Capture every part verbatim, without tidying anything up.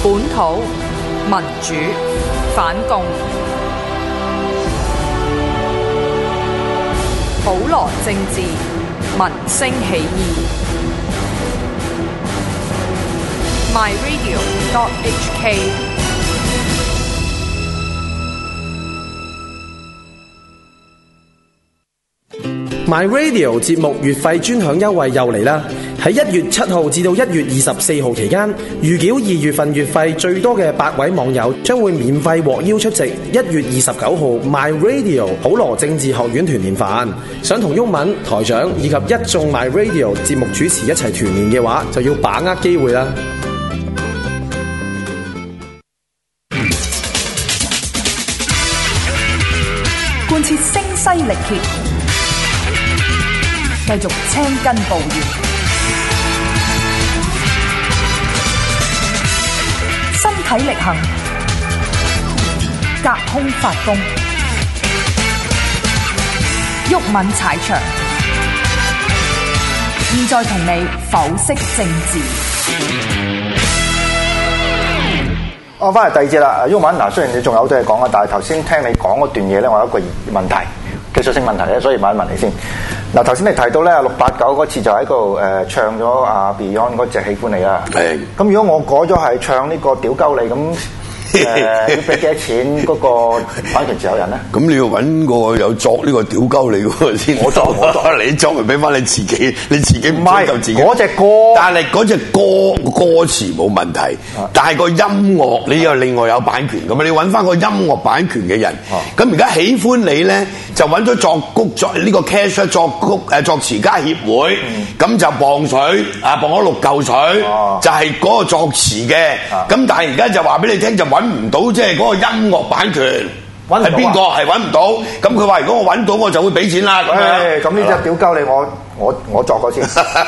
本土民主反共，普羅政治民聲起義。My Radio dot H K My Radio 節目月費專享優惠又嚟啦！喺一月七號至到一月二十四號期間，預繳二月份月費最多嘅百位網友將會免費獲邀出席一月二十九號 My Radio 普羅政治學院團年飯。想同毓民台長以及一眾 My Radio 節目主持一齊團年嘅話，就要把握機會啦！ 貫徹聲嘶力竭，繼續青筋暴現，身體力行，隔空發功，毓民踩場。現在同你剖析政治。 我翻嚟第二節啦，毓民嗱，雖然你仲有好多嘢講啊，但係頭先聽你講嗰段嘢咧，我有一個問題，技術性問題咧，所以問一問你先。嗱，頭先你提到咧，六八九嗰次就喺度誒唱咗阿 Beyond 嗰隻《喜歡你》啊。係。咁如果我改咗係唱呢個屌鳩你咁？誒、呃、要俾幾多錢嗰個版權持有人咧？咁你要揾個有作呢個屌鳩你嗰個先。我作我作，你作咪俾翻你自己，你自己唔追究自己。嗰隻歌，但係嗰隻歌歌詞冇問題，啊、但係個音樂你又另外有版權咁啊！你揾翻個音樂版權嘅人。咁而家喜歡你咧，就揾咗作曲作呢、這個 cash 作曲誒作詞家協會，咁、嗯、就磅水啊，磅咗六嚿水，啊、就係嗰個作詞嘅。咁、啊、但係而家就話俾你聽就揾唔到，即係嗰個音樂版權係邊個？係揾唔到。咁佢話如果我揾到，我就會俾錢啦。咁樣咁呢隻屌鳩你，我我我作過先，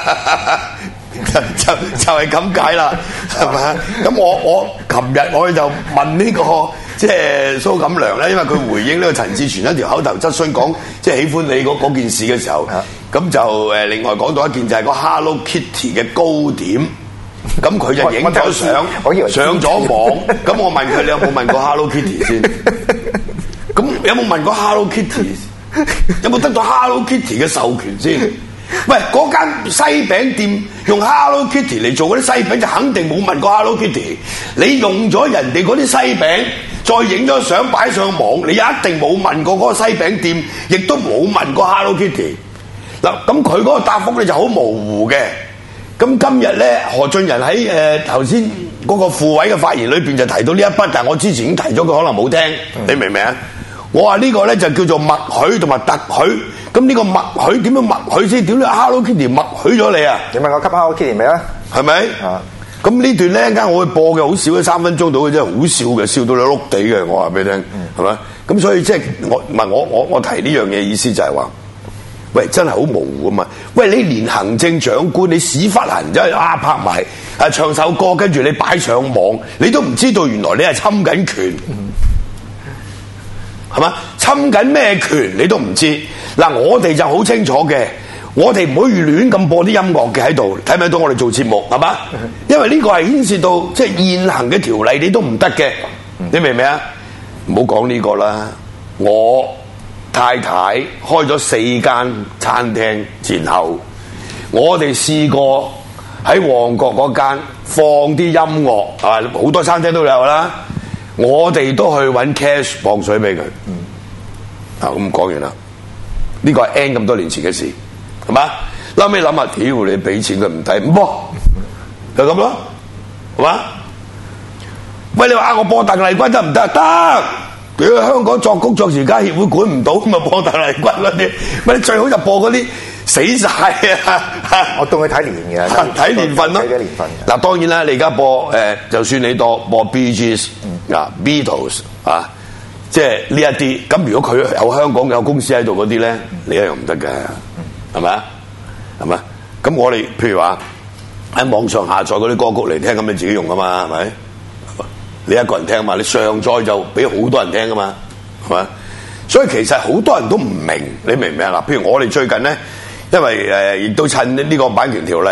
就就係咁解啦，係咪？咁我我琴日我就問呢、這個即係蘇錦良咧，因為佢回應呢個陳志全一條口頭質詢，講即係喜歡你嗰嗰件事嘅時候，咁就誒另外講到一件就係個 Hello Kitty 嘅糕點。咁佢就影咗相，上咗網。咁我問佢：你有冇問過 Hello Kitty 先？咁有冇問過 Hello Kitty？ 有冇得到 Hello Kitty 嘅授權先？喂，嗰間西餅店用 Hello Kitty 嚟做嗰啲西餅，就肯定冇問過 Hello Kitty。你用咗人哋嗰啲西餅，再影咗相擺上網，你一定冇問過嗰個西餅店，亦都冇問過 Hello Kitty。嗱，咁佢嗰個答覆咧就好模糊嘅。咁今日咧，何俊仁喺誒頭先嗰個副委嘅發言裏邊就提到呢一筆，但係我之前已經提咗，佢可能冇聽，嗯、你明唔明啊？我話呢個咧就叫做默許同埋特許。咁呢個默許點樣默許先？點解 Hello Kitty 默許咗你啊？你問我給 Hello Kitty 未啊？係咪？啊！咁呢段咧，陣間我會播嘅，好少嘅三分鐘到嘅啫，好笑嘅，笑到你碌地嘅。我話俾你聽，係咪、嗯？咁所以即係我唔係我我我提呢樣嘢意思就係話。喂，真係好模糊啊嘛！喂，你連行政長官你屎忽痕真係啊拍埋啊唱首歌，跟住你擺上網，你都唔知道原來你係侵緊權，係嘛？侵緊咩權你都唔知。嗱，我哋就好清楚嘅，我哋唔可以亂咁播啲音樂嘅喺度，睇唔睇到我哋做節目係嘛？因為呢個係牽涉到即係現行嘅條例，你都唔得嘅。你明唔明啊？唔好講呢個啦，我。太太開咗四間餐廳前後，我哋試過喺旺角嗰間放啲音樂啊，好多餐廳都有啦。我哋都去揾 cash 磅水俾佢。嗯，啊咁講完啦。呢個係 N 咁多年前嘅事，係嘛？後尾諗下，屌你俾錢佢唔抵，唔播就咁咯，係嘛？喂，你話啊，我播鄧麗君得唔得？得。屌，香港作曲作詞家協會管唔到，咁咪播鄧麗君嗰啲，咪你最好就播嗰啲死晒啊！我當佢睇年嘅，睇年份咯。睇年份。嗱，當然啦，你而家播誒、呃，就算你多播 Bee Gees 啊、嗯、Beatles 啊，即係呢一啲，咁如果佢有香港有公司喺度嗰啲咧，你一樣唔得嘅，係咪啊？係咪？咁我哋譬如話喺網上下載嗰啲歌曲嚟聽，咁你自己用噶嘛，係咪？你一個人聽嘛，你上載就俾好多人聽噶嘛，係嘛？所以其實好多人都唔明，你明唔明啊？嗱，譬如我哋最近咧，因為誒亦、呃、都趁呢個版權條例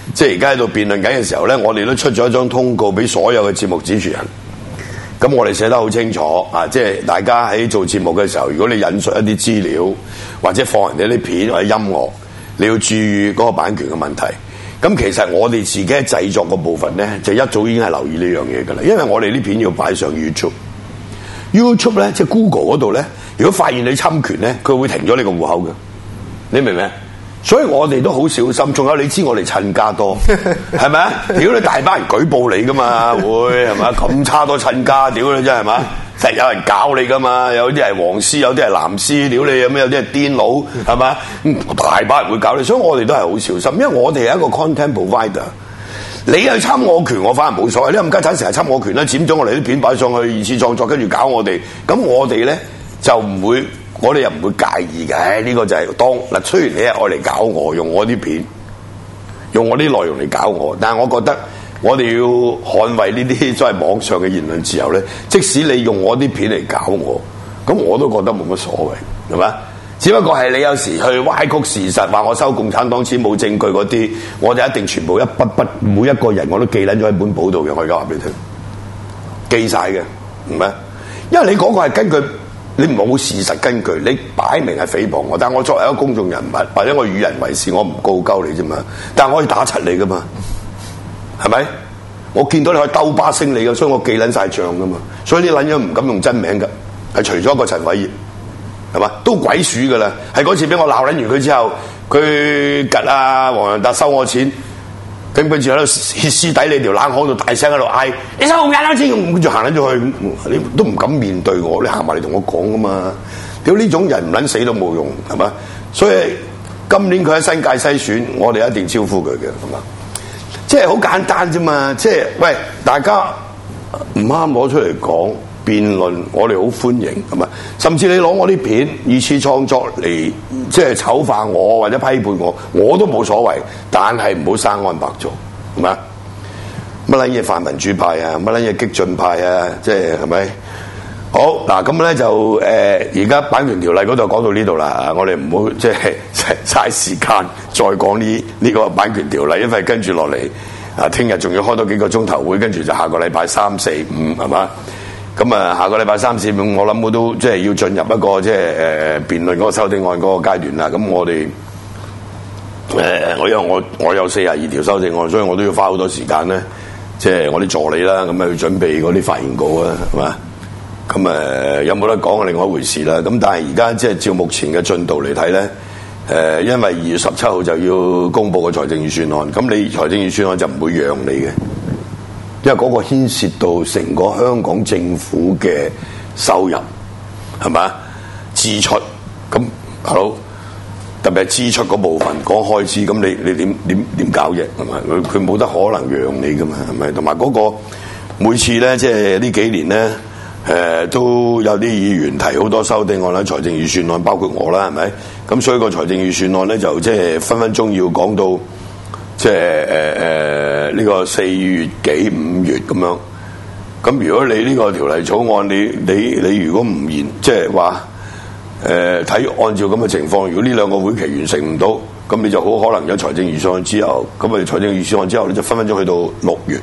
即係而家喺度辯論緊嘅時候咧，我哋都出咗一張通告俾所有嘅節目主持人。咁我哋寫得好清楚啊！即係大家喺做節目嘅時候，如果你引述一啲資料或者放人哋啲片或者音樂，你要注意嗰個版權嘅問題。咁其實我哋自己喺製作個部分咧，就一早已經係留意呢樣嘢㗎啦。因為我哋啲片要擺上 YouTube，YouTube 咧即係 Google 嗰度咧，如果發現你侵權咧，佢會停咗你個戶口嘅。你明唔明？所以我哋都好小心。仲有你知我哋親家多係咪啊？屌你大班人舉報你㗎嘛，會係咪？咁差多親家，屌你真係嘛？實有人搞你㗎嘛？有啲係黃絲，有啲係藍絲，屌你有咩？有啲係癲佬係嘛？大把人會搞你，所以我哋都係好小心，因為我哋係一個 content provider。你去侵我權，我反而冇所謂。你冚家鏟成日侵我權啦，剪咗我哋啲片擺上去二次創作，跟住搞我哋，咁我哋咧就唔會。我哋又唔會介意嘅，呢、這個就係當嗱。雖然你係愛嚟搞我，用我啲片，用我啲內容嚟搞我，但係我覺得我哋要捍衛呢啲所謂網上嘅言論自由咧。即使你用我啲片嚟搞我，咁我都覺得冇乜所謂，係嘛？只不過係你有時去歪曲事實，話我收共產黨錢冇證據嗰啲，我就一定全部一筆筆每一個人我都記撚咗喺本簿度嘅。我而家話俾你聽，記晒嘅，唔係，因為你嗰個係根據。你冇事實根據，你擺明係誹謗我。但係我作為一個公眾人物，或者我與人為善，我唔告鳩你啫嘛。但係我可以打柒你噶嘛，係咪？我見到你可以兜巴星你嘅，所以我記撚晒賬噶嘛。所以啲撚樣唔敢用真名㗎，係除咗一個陳偉業，係嘛？都鬼鼠㗎啦。係嗰次俾我鬧撚完佢之後，佢吉啊黃洋達收我錢。咁跟住喺度歇斯底里條冷巷度大聲喺度嗌：你收我廿蚊錢，跟住行撚咗去，你都唔敢面對我，你行埋嚟同我講噶嘛？屌呢種人唔撚死都冇用，係嘛？所以今年佢喺新界西選，我哋一定招呼佢嘅，係嘛？即係好簡單啫嘛！即係喂，大家唔啱攞出嚟講辯論，我哋好歡迎，係嘛？甚至你攞我啲片二次創作嚟，即係醜化我或者批判我，我都冇所謂。但係唔好生安白做，係嘛？乜撚嘢泛民主派啊，乜撚嘢激進派啊，即係係咪？好嗱，咁咧就誒，而、呃、家版權條例嗰度講到呢度啦，我哋唔好即係嘥時間再講呢呢個版權條例，因為跟住落嚟啊，聽日仲要開多幾個鐘頭會，跟住就下個禮拜三四五係嘛？咁啊，下個禮拜三四五，我諗我都即係要進入一個即係誒辯論嗰個修訂案嗰個階段啦。咁我哋誒、呃，我因為我我有四十二條修訂案，所以我都要花好多時間咧，即係我啲助理啦，咁啊去準備嗰啲發言稿啊，係嘛？咁誒、呃、有冇得講係另外一回事啦。咁但係而家即係照目前嘅進度嚟睇咧，誒、呃，因為二月十七號就要公布個財政預算案，咁你財政預算案就唔會讓你嘅。因為嗰個牽涉到成個香港政府嘅收入，係咪？支出咁好，特別係支出嗰部分講開支，咁你你點點點搞啫？係咪？佢佢冇得可能讓你噶嘛？係咪？同埋嗰個每次咧，即係呢幾年咧，誒、呃、都有啲議員提好多修訂案啦，財政預算案包括我啦，係咪？咁所以個財政預算案咧就即係分分鐘要講到。即係誒誒呢個四月幾五月咁樣，咁如果你呢個條例草案，你你你如果唔延，即係話誒睇按照咁嘅情況，如果呢兩個會期完成唔到，咁你就好可能有財政預算案之後，咁啊財政預算案之後，你就分分鐘去到六月，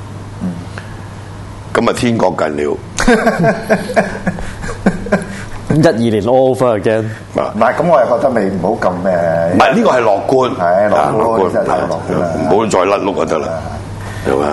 咁啊天國近了。 一二年 over again， 唔係咁，我又覺得你唔好咁誒。 唔係呢個係樂觀， 係樂觀，真係樂觀啦。 唔好再甩碌就得啦，係嘛？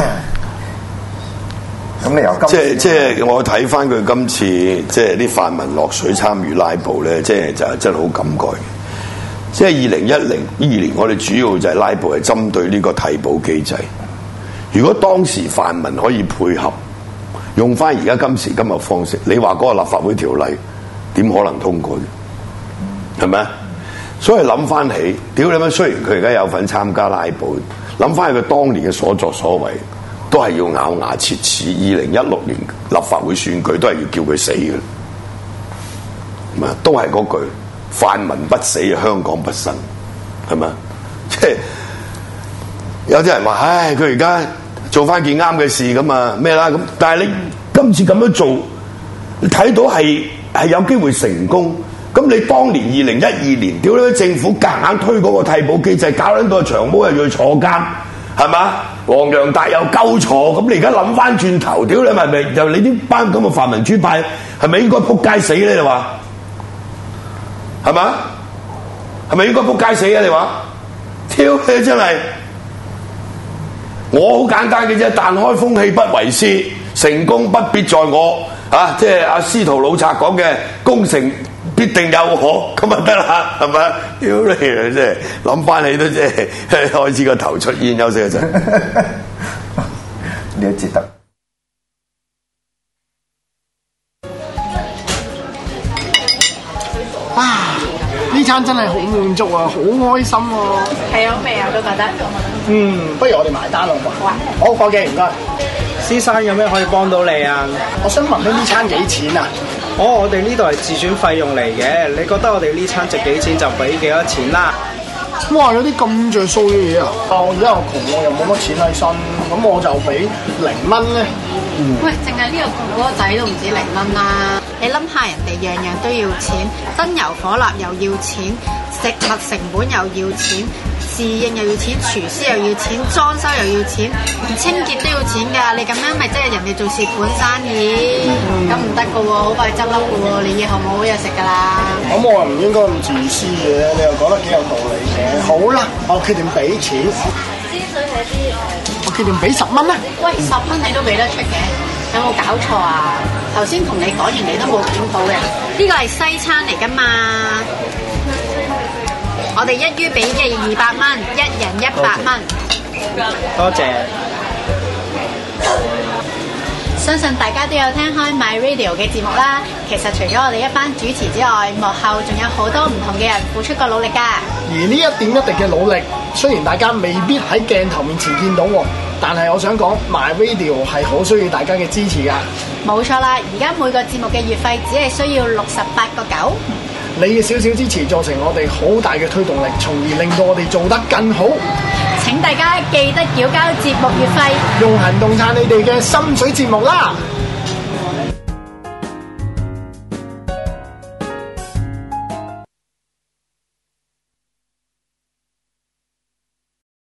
咁你由今即係即係我睇翻佢今次即係啲泛民落水參與拉布咧，即係就真係好感慨。即係二零一零二年，我哋主要就係拉布係針對呢個替補機制。如果當時泛民可以配合，用翻而家今時今日方式，你話嗰個立法會條例點可能通過嘅？係咪啊？所以諗翻起，屌你媽！雖然佢而家有份參加拉布，諗翻起佢當年嘅所作所為，都係要咬牙切齒。二零一六年立法會選舉都係要叫佢死嘅，係咪？都係嗰句：泛民不死，香港不生，係咪？即係有啲人話：唉，佢而家做翻件啱嘅事咁啊咩啦咁，但係你今次咁樣做，你睇到係係有機會成功， 咁你當年二零一二年，屌你政府夾硬推嗰個替補機制，搞撚到長毛又要去坐監，係嘛？黃洋達又鳩坐，咁你而家諗翻轉頭，屌你係咪又你啲班咁嘅泛民主派係咪應該撲街死咧？你話係嘛？係咪應該撲街死啊？你話？屌你真係！我好簡單嘅啫，但開風氣不為師，成功不必在我啊！即係阿司徒老賊講嘅功成必定有我，咁啊得啦，係咪？屌你啊！真係諗翻起都即係開始個頭出煙，休息一陣。 呢一節得。 啊！呢餐真係好滿足啊，好開心啊！ 係好味啊，都覺得。 嗯，不如我哋埋單啦，好啊！好，夥計唔該。 先生有咩可以幫到你啊？ 我想問咧，呢餐幾錢啊？ 哦，我哋呢度係自選費用嚟嘅，你覺得我哋呢餐值幾錢就俾幾多錢啦。 哇！有啲咁着數嘅嘢啊！我而家又窮，我又冇乜錢喺身，咁我就俾零蚊咧。 嗯、喂，淨係呢個哥哥仔都唔止零蚊啦！你諗下，人哋樣樣都要錢，燈油火蠟又要錢，食物成本又要錢，侍應又要錢，廚師又要錢，裝修又要錢，連清潔都要錢㗎。你咁樣咪即係人哋做蝕本生意，咁唔得㗎喎，好快執笠㗎喎，你以後冇好嘢食㗎啦。 咁我又唔應該咁自私嘅，你又講得幾有道理嘅。好啦，我決定俾錢。我決定俾十蚊啦。 喂，十蚊你都俾得出嘅，有冇搞錯啊？頭先同你講完你都冇點到嘅，呢個係西餐嚟㗎嘛。我哋一於俾嘅二百蚊，一人一百蚊。 多謝。 相信大家都有聽開 My Radio 嘅節目啦。其實除咗我哋一班主持之外，幕後仲有好多唔同嘅人付出過努力㗎。 而呢一點一滴嘅努力，雖然大家未必喺鏡頭面前見到喎，但係我想講 My Radio 係好需要大家嘅支持㗎。 冇錯啦，而家每個節目嘅月費只係需要六十八個九。 你嘅少少支持造成我哋好大嘅推動力，從而令到我哋做得更好。 請大家記得繳交節目月費， 用行動撐你哋嘅心水節目啦！